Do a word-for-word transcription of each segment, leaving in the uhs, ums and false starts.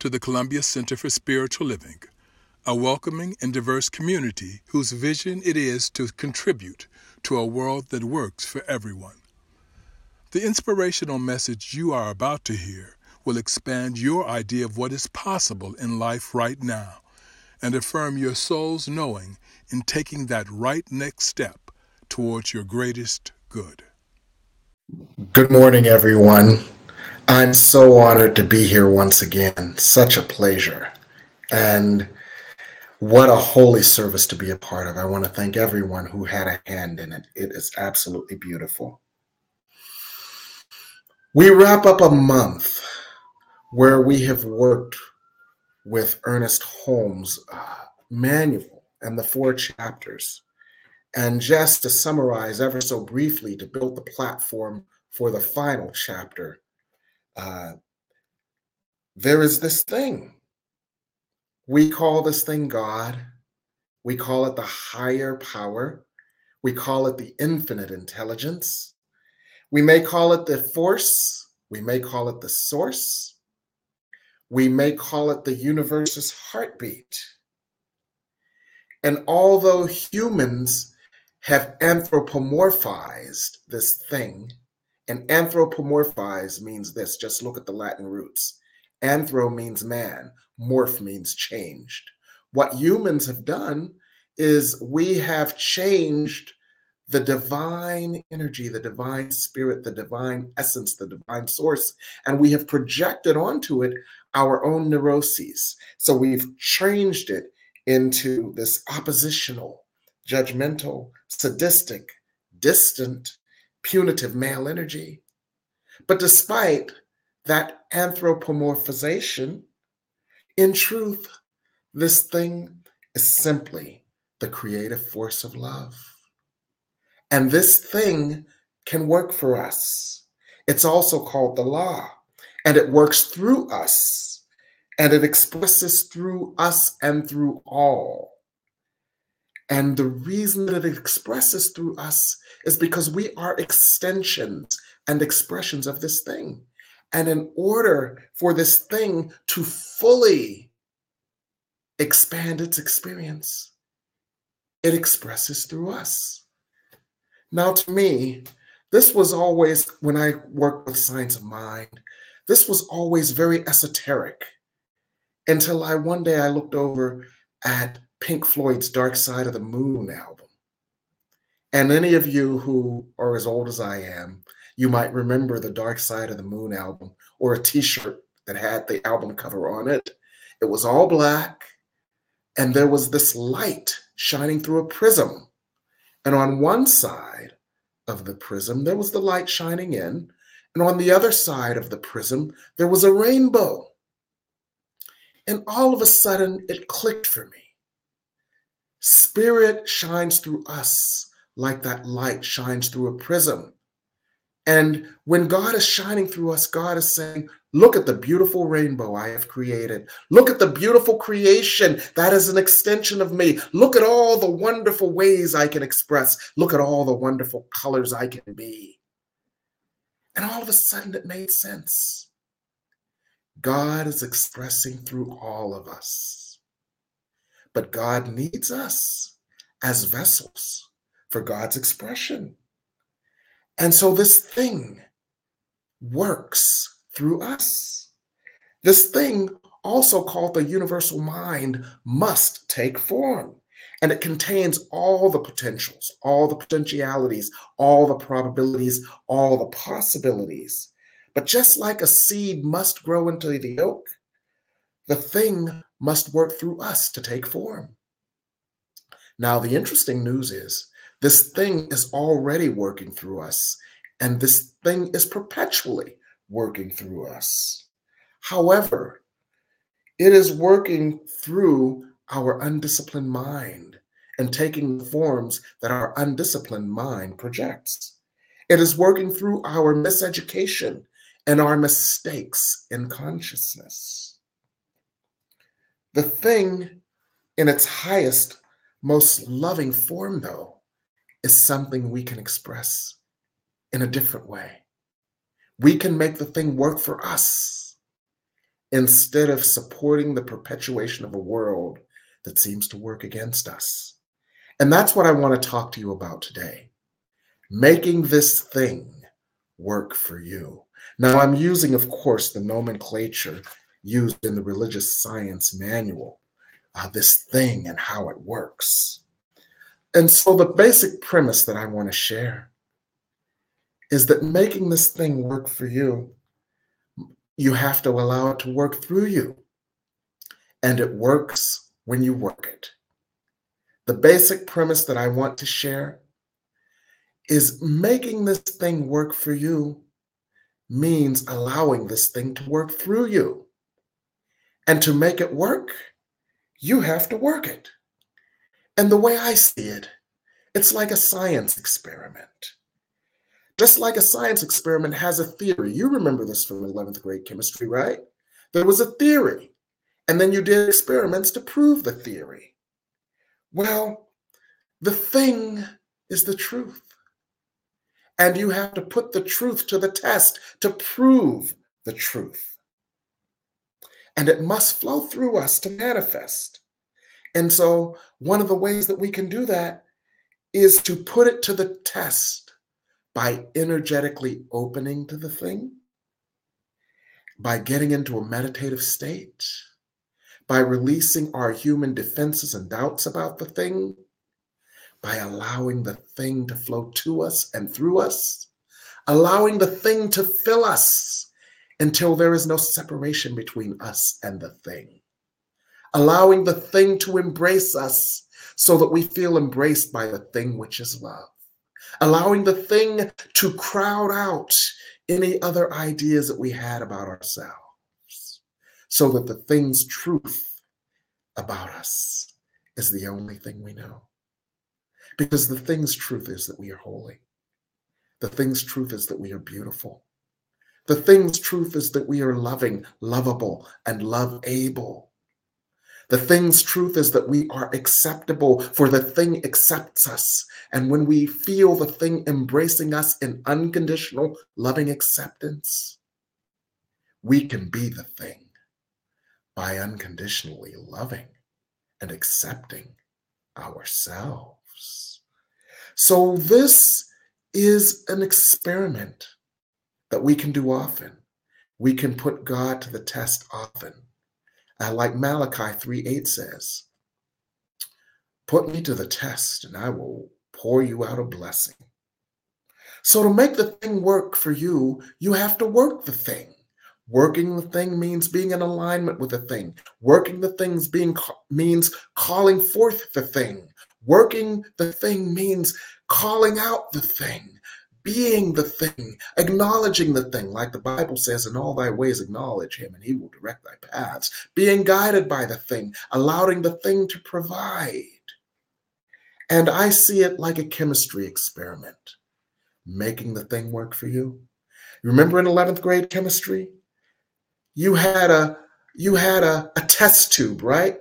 to the Columbia Center for Spiritual Living, a welcoming and diverse community whose vision it is to contribute to a world that works for everyone. The inspirational message you are about to hear will expand your idea of what is possible in life right now and affirm your soul's knowing in taking that right next step towards your greatest good. Good morning, everyone. I'm so honored to be here once again. Such a pleasure. And what a holy service to be a part of. I want to thank everyone who had a hand in it. It is absolutely beautiful. We wrap up a month where we have worked with Ernest Holmes' uh, manual and the four chapters. And just to summarize ever so briefly, to build the platform for the final chapter, uh, there is this thing. We call this thing God. We call it the higher power. We call it the infinite intelligence. We may call it the force. We may call it the source. We may call it the universe's heartbeat. And although humans have anthropomorphized this thing, and anthropomorphize means this, just look at the Latin roots. Anthro means man, morph means changed. What humans have done is we have changed the divine energy, the divine spirit, the divine essence, the divine source, and we have projected onto it our own neuroses. So we've changed it into this oppositional, judgmental, sadistic, distant, punitive male energy. But despite that anthropomorphization, in truth, this thing is simply the creative force of love. And this thing can work for us. It's also called the law, and it works through us, and it expresses through us and through all. And the reason that it expresses through us is because we are extensions and expressions of this thing. And in order for this thing to fully expand its experience, it expresses through us. Now, to me, this was always, when I worked with Science of Mind, this was always very esoteric until I one day I looked over at Pink Floyd's Dark Side of the Moon album. And any of you who are as old as I am, you might remember the Dark Side of the Moon album, or a t-shirt that had the album cover on it. It was all black, and there was this light shining through a prism. And on one side of the prism, there was the light shining in, and on the other side of the prism, there was a rainbow. And all of a sudden, it clicked for me. Spirit shines through us like that light shines through a prism. And when God is shining through us, God is saying, look at the beautiful rainbow I have created. Look at the beautiful creation that is an extension of me. Look at all the wonderful ways I can express. Look at all the wonderful colors I can be. And all of a sudden it made sense. God is expressing through all of us. But God needs us as vessels for God's expression. And so this thing works through us. This thing, also called the universal mind, must take form. And it contains all the potentials, all the potentialities, all the probabilities, all the possibilities. But just like a seed must grow into the oak, the thing must work through us to take form. Now, the interesting news is this thing is already working through us, and this thing is perpetually working through us. However, it is working through our undisciplined mind and taking forms that our undisciplined mind projects. It is working through our miseducation and our mistakes in consciousness. The thing in its highest, most loving form, though, is something we can express in a different way. We can make the thing work for us. instead of supporting the perpetuation of a world that seems to work against us. And that's what I want to talk to you about today. Making this thing work for you. Now, I'm using, of course, the nomenclature used in the religious science manual, uh, this thing and how it works. And so the basic premise that I want to share is that making this thing work for you, you have to allow it to work through you. And it works when you work it. The basic premise that I want to share is making this thing work for you means allowing this thing to work through you. And to make it work, you have to work it. And the way I see it, it's like a science experiment. Just like a science experiment has a theory. You remember this from eleventh grade chemistry, right? There was a theory, and then you did experiments to prove the theory. Well, the thing is the truth. And you have to put the truth to the test to prove the truth. And it must flow through us to manifest. And so one of the ways that we can do that is to put it to the test by energetically opening to the thing, by getting into a meditative state, by releasing our human defenses and doubts about the thing, by allowing the thing to flow to us and through us, allowing the thing to fill us until there is no separation between us and the thing, allowing the thing to embrace us so that we feel embraced by the thing which is love, allowing the thing to crowd out any other ideas that we had about ourselves, so that the thing's truth about us is the only thing we know. Because the thing's truth is that we are holy. The thing's truth is that we are beautiful. The thing's truth is that we are loving, lovable, and love-able. The thing's truth is that we are acceptable, for the thing accepts us. And when we feel the thing embracing us in unconditional, loving acceptance, we can be the thing by unconditionally loving and accepting ourselves. So this is an experiment that we can do often. We can put God to the test often. Uh, like Malachi three eight says, put me to the test and I will pour you out a blessing. So to make the thing work for you, you have to work the thing. Working the thing means being in alignment with the thing. Working the things being means calling forth the thing. Working the thing means calling out the thing, being the thing, acknowledging the thing, like the Bible says, in all thy ways acknowledge him and he will direct thy paths. Being guided by the thing, allowing the thing to provide. And I see it like a chemistry experiment, making the thing work for you. Remember in eleventh grade chemistry, you had a you had a, a test tube, right?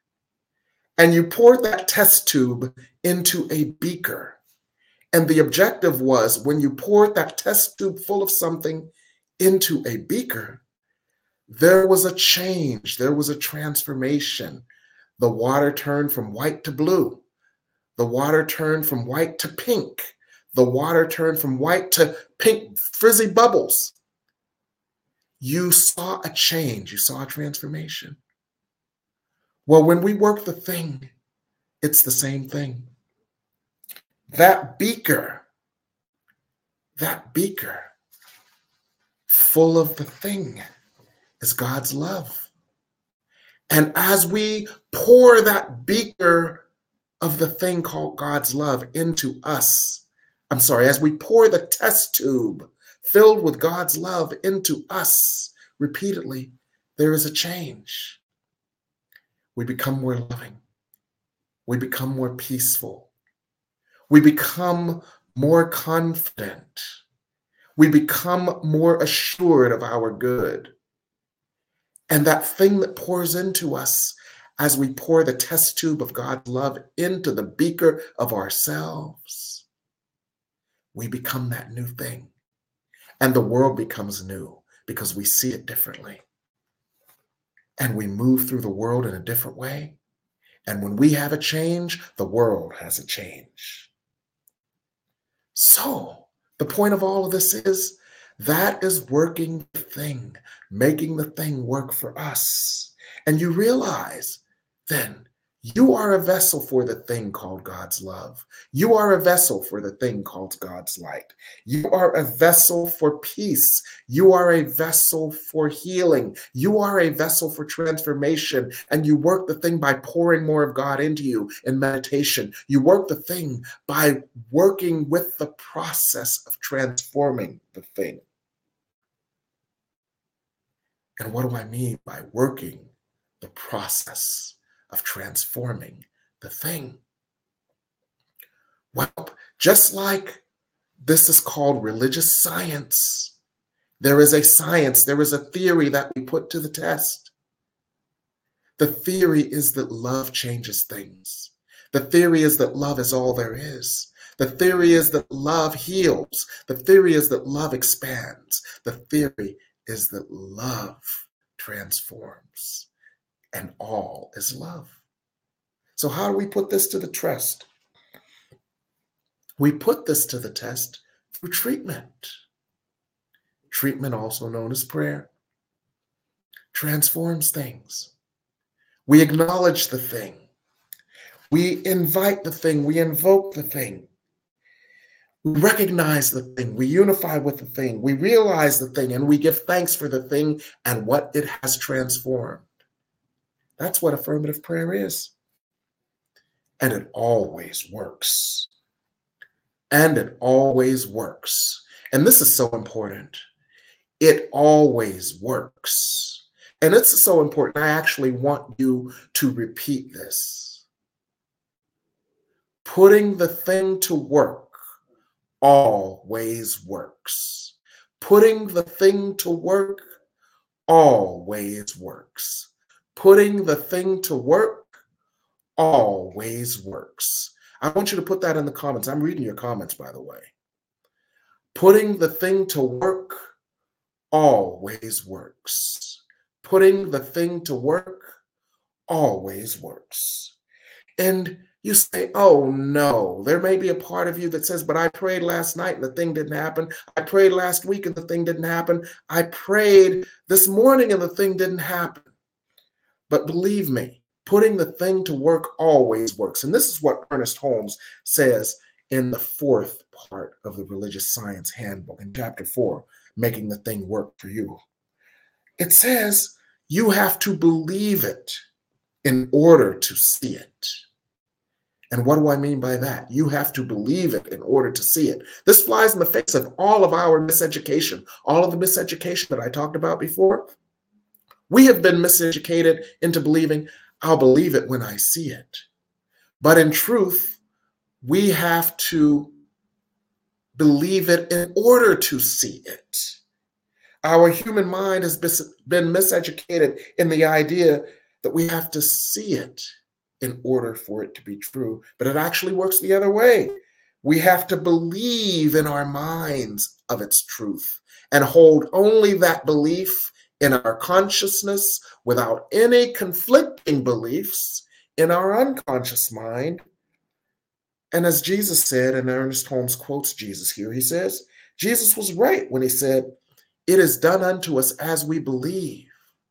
And you poured that test tube into a beaker. And the objective was, when you poured that test tube full of something into a beaker, there was a change, there was a transformation. The water turned from white to blue. The water turned from white to pink. The water turned from white to pink frizzy bubbles. You saw a change, you saw a transformation. Well, when we work the thing, it's the same thing. That beaker, that beaker full of the thing is God's love. And as we pour that beaker of the thing called God's love into us, I'm sorry, as we pour the test tube filled with God's love into us repeatedly, there is a change. We become more loving. We become more peaceful. We become more confident. We become more assured of our good. And that thing that pours into us as we pour the test tube of God's love into the beaker of ourselves, we become that new thing. And the world becomes new because we see it differently. and we move through the world in a different way. And when we have a change, the world has a change. So the point of all of this is that is working the thing, making the thing work for us. And you realize then you are a vessel for the thing called God's love. You are a vessel for the thing called God's light. You are a vessel for peace. You are a vessel for healing. You are a vessel for transformation. And you work the thing by pouring more of God into you in meditation. You work the thing by working with the process of transforming the thing. And what do I mean by working the process of transforming the thing? Well, just like this is called religious science, there is a science, there is a theory that we put to the test. The theory is that love changes things. The theory is that love is all there is. The theory is that love heals. The theory is that love expands. The theory is that love transforms. And all is love. So how do we put this to the test? We put this to the test through treatment. Treatment, also known as prayer, transforms things. We acknowledge the thing. We invite the thing. We invoke the thing. We recognize the thing. We unify with the thing. We realize the thing, and we give thanks for the thing and what it has transformed. That's what affirmative prayer is. And it always works. And it always works. And this is so important. It always works. And it's so important. I actually want you to repeat this. Putting the thing to work always works. Putting the thing to work always works. Putting the thing to work always works. I want you to put that in the comments. I'm reading your comments, by the way. Putting the thing to work always works. Putting the thing to work always works. And you say, oh no, there may be a part of you that says, but I prayed last night and the thing didn't happen. I prayed last week and the thing didn't happen. I prayed this morning and the thing didn't happen. But believe me, putting the thing to work always works. And this is what Ernest Holmes says in the fourth part of the Religious Science Handbook, in chapter four, Making the Thing Work for You. It says you have to believe it in order to see it. And what do I mean by that? You have to believe it in order to see it. This flies in the face of all of our miseducation, all of the miseducation that I talked about before. We have been miseducated into believing, I'll believe it when I see it. But in truth, we have to believe it in order to see it. Our human mind has been miseducated in the idea that we have to see it in order for it to be true, but it actually works the other way. We have to believe in our minds of its truth and hold only that belief in our consciousness without any conflicting beliefs in our unconscious mind. And as Jesus said, and Ernest Holmes quotes Jesus here, he says, Jesus was right when he said, it is done unto us as we believe.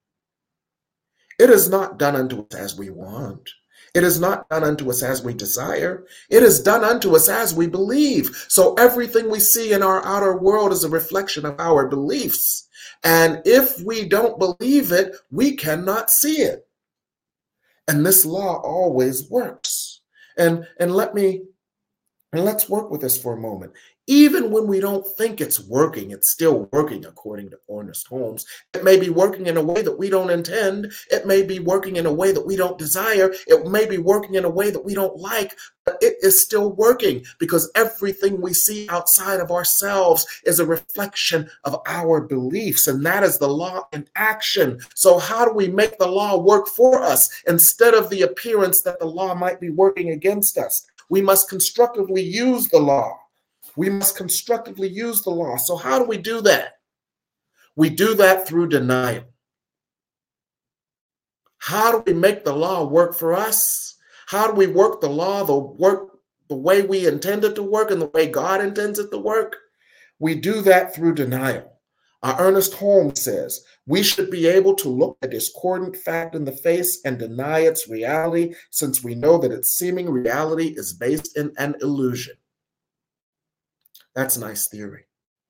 It is not done unto us as we want. It is not done unto us as we desire. It is done unto us as we believe. So everything we see in our outer world is a reflection of our beliefs. And if we don't believe it, we cannot see it. And this law always works. And, and let me, and let's work with this for a moment. Even when we don't think it's working, it's still working, according to Ernest Holmes. It may be working in a way that we don't intend. It may be working in a way that we don't desire. It may be working in a way that we don't like, but it is still working because everything we see outside of ourselves is a reflection of our beliefs, and that is the law in action. So how do we make the law work for us instead of the appearance that the law might be working against us? We must constructively use the law. We must constructively use the law. So how do we do that? We do that through denial. How do we make the law work for us? How do we work the law, the work the way we intend it to work and the way God intends it to work? We do that through denial. Uh, Ernest Holmes says, we should be able to look a discordant fact in the face and deny its reality, since we know that its seeming reality is based in an illusion. That's a nice theory.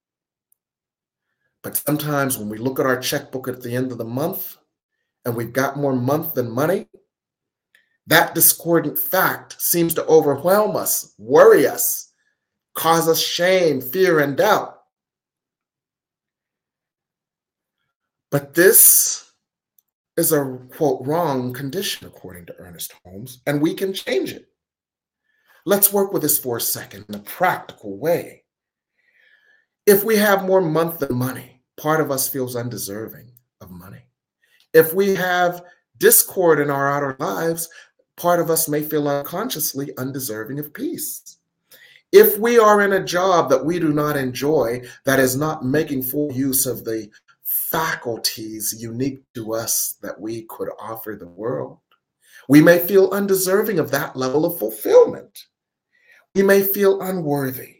But sometimes when we look at our checkbook at the end of the month and we've got more month than money, that discordant fact seems to overwhelm us, worry us, cause us shame, fear, and doubt. But this is a, quote, wrong condition, according to Ernest Holmes, and we can change it. Let's work with this for a second in a practical way. If we have more month than money, part of us feels undeserving of money. If we have discord in our outer lives, part of us may feel unconsciously undeserving of peace. If we are in a job that we do not enjoy, that is not making full use of the faculties unique to us that we could offer the world, we may feel undeserving of that level of fulfillment. We may feel unworthy.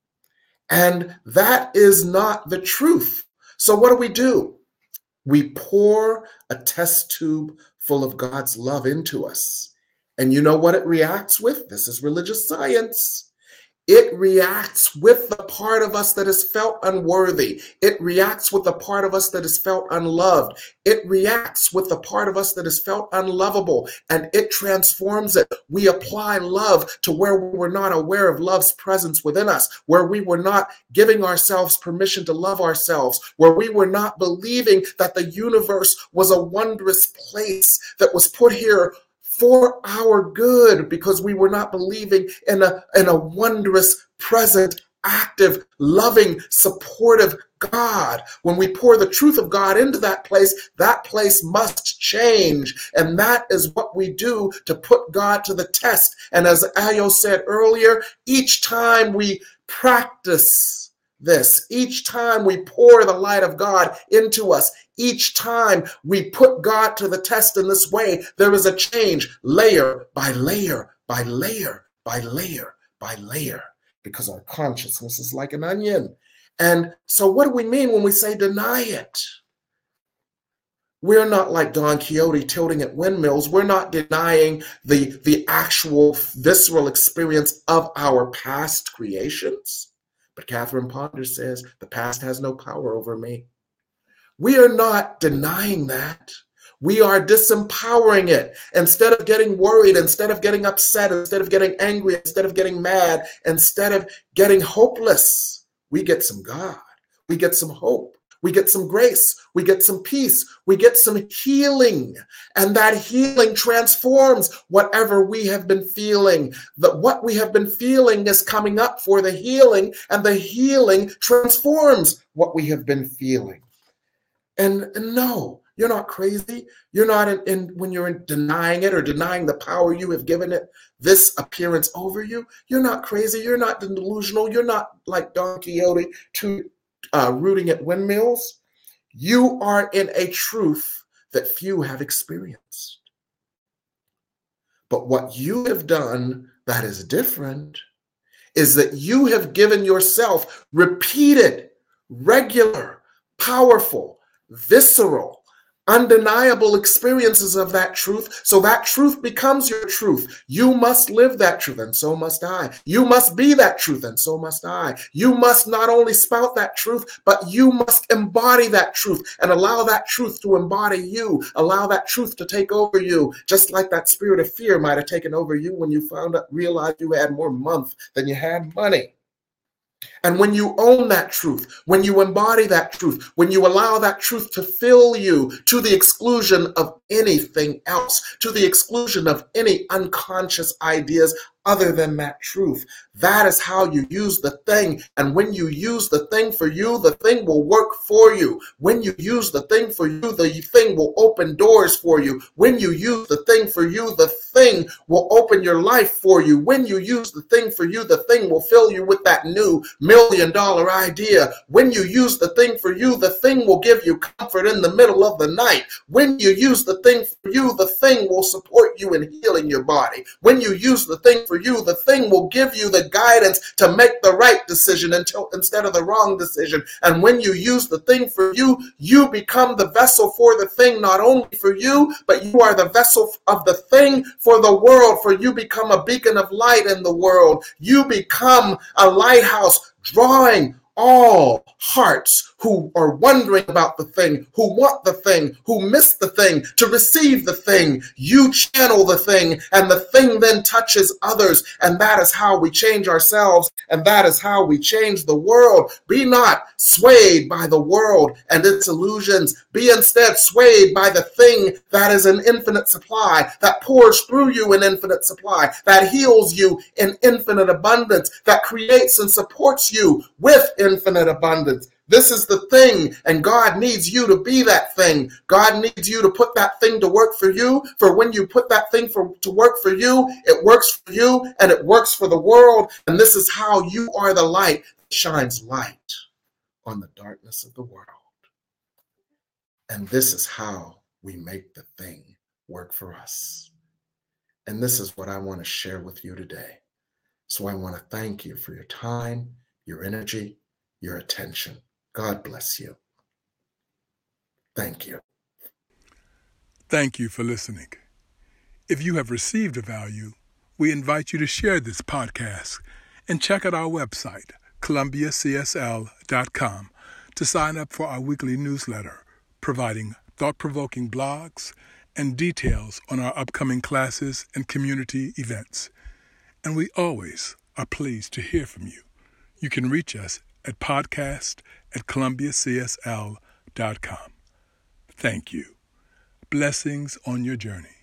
And that is not the truth. So what do we do? We pour a test tube full of God's love into us. And you know what it reacts with? This is religious science. It reacts with the part of us that is felt unworthy. It reacts with the part of us that is felt unloved. It reacts with the part of us that is felt unlovable, and it transforms it. We apply love to where we were not aware of love's presence within us, where we were not giving ourselves permission to love ourselves, where we were not believing that the universe was a wondrous place that was put here for our good, because we were not believing in a, in a wondrous, present, active, loving, supportive God. When we pour the truth of God into that place, that place must change. And that is what we do to put God to the test. And as Ayo said earlier, each time we practice this, each time we pour the light of God into us, each time we put God to the test in this way, there is a change, layer by layer, by layer, by layer, by layer, because our consciousness is like an onion. And so what do we mean when we say deny it? We're not like Don Quixote tilting at windmills. We're not denying the, the actual visceral experience of our past creations. But Catherine Ponder says, the past has no power over me. We are not denying that. We are disempowering it. Instead of getting worried, instead of getting upset, instead of getting angry, instead of getting mad, instead of getting hopeless, we get some God. We get some hope. We get some grace. We get some peace. We get some healing. And that healing transforms whatever we have been feeling. That what we have been feeling is coming up for the healing, and the healing transforms what we have been feeling. And, and no, you're not crazy. You're not in, in when you're in denying it or denying the power you have given it, this appearance over you. You're not crazy. You're not delusional. You're not like Don Quixote to uh, rooting at windmills. You are in a truth that few have experienced. But what you have done that is different is that you have given yourself repeated, regular, powerful, visceral, undeniable experiences of that truth, so that truth becomes your truth. You must live that truth, and so must I. You must be that truth, and so must I. You must not only spout that truth, but you must embody that truth and allow that truth to embody you. Allow that truth to take over you, just like that spirit of fear might have taken over you when you found out, realized you had more month than you had money. And when you own that truth, when you embody that truth, when you allow that truth to fill you to the exclusion of anything else, to the exclusion of any unconscious ideas other than that truth, that is how you use the thing. And when you use the thing for you, the thing will work for you. When you use the thing for you, the thing will open doors for you. When you use the thing for you, the thing will open your life for you. When you use the thing for you, the thing will fill you with that new million dollar idea. When you use the thing for you, the thing will give you comfort in the middle of the night. When you use the thing for you, the thing will support you in healing your body. When you use the thing for you, the thing will give you the guidance to make the right decision until, instead of the wrong decision. And when you use the thing for you, you become the vessel for the thing, not only for you, but you are the vessel of the thing for the world, for you become a beacon of light in the world. You become a lighthouse drawing all hearts who are wondering about the thing, who want the thing, who miss the thing, to receive the thing. You channel the thing, and the thing then touches others, and that is how we change ourselves, and that is how we change the world. Be not swayed by the world and its illusions. Be instead swayed by the thing that is an infinite supply, that pours through you in infinite supply, that heals you in infinite abundance, that creates and supports you with infinite abundance. This is the thing, and God needs you to be that thing. God needs you to put that thing to work for you, for when you put that thing for, to work for you, it works for you, and it works for the world, and this is how you are the light that shines light on the darkness of the world. And this is how we make the thing work for us. And this is what I want to share with you today. So I want to thank you for your time, your energy, your attention. God bless you. Thank you. Thank you for listening. If you have received a value, we invite you to share this podcast and check out our website, Columbia C S L dot com, to sign up for our weekly newsletter, providing thought-provoking blogs and details on our upcoming classes and community events. And we always are pleased to hear from you. You can reach us at podcast at Columbia C S L dot com. Thank you. Blessings on your journey.